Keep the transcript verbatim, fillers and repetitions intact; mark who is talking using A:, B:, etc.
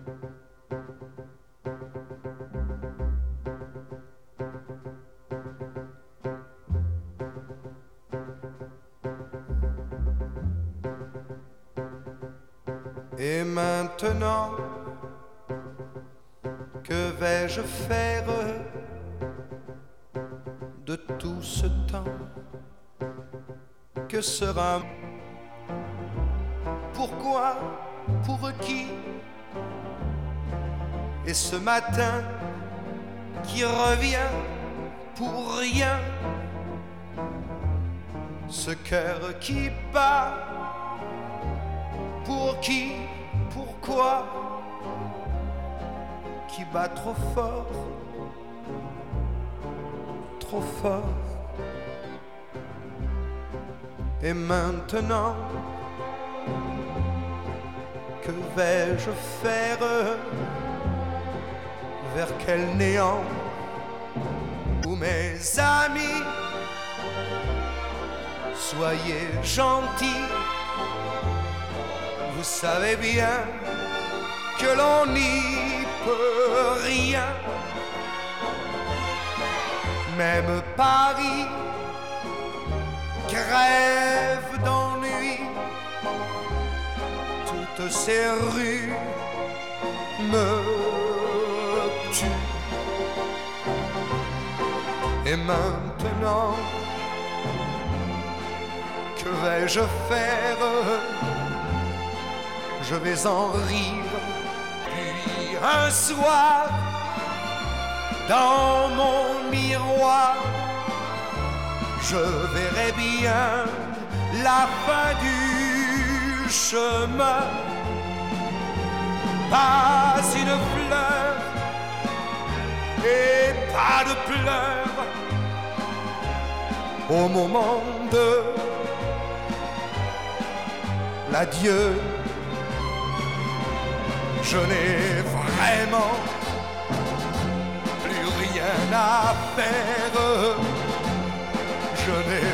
A: Et maintenant, que vais-je faire de tout ce temps? Que sera? Pourquoi? Pour qui? Et ce matin qui revient pour rien, ce cœur qui bat, pour qui? Pourquoi? Qui bat trop fort, trop fort. Et maintenant, que vais-je faire? Vers quel néant? Où mes amis, soyez gentils, vous savez bien que l'on n'y peut rien. Même Paris crève d'ennui, toutes ces rues me tuent. Et maintenant, que vais-je faire? Je vais en rire. Puis un soir, dans mon miroir, je verrai bien la fin du chemin. Pas une fleur et pas de pleurs au moment de l'adieu. Je n'ai vraiment plus rien à faire. Je n'ai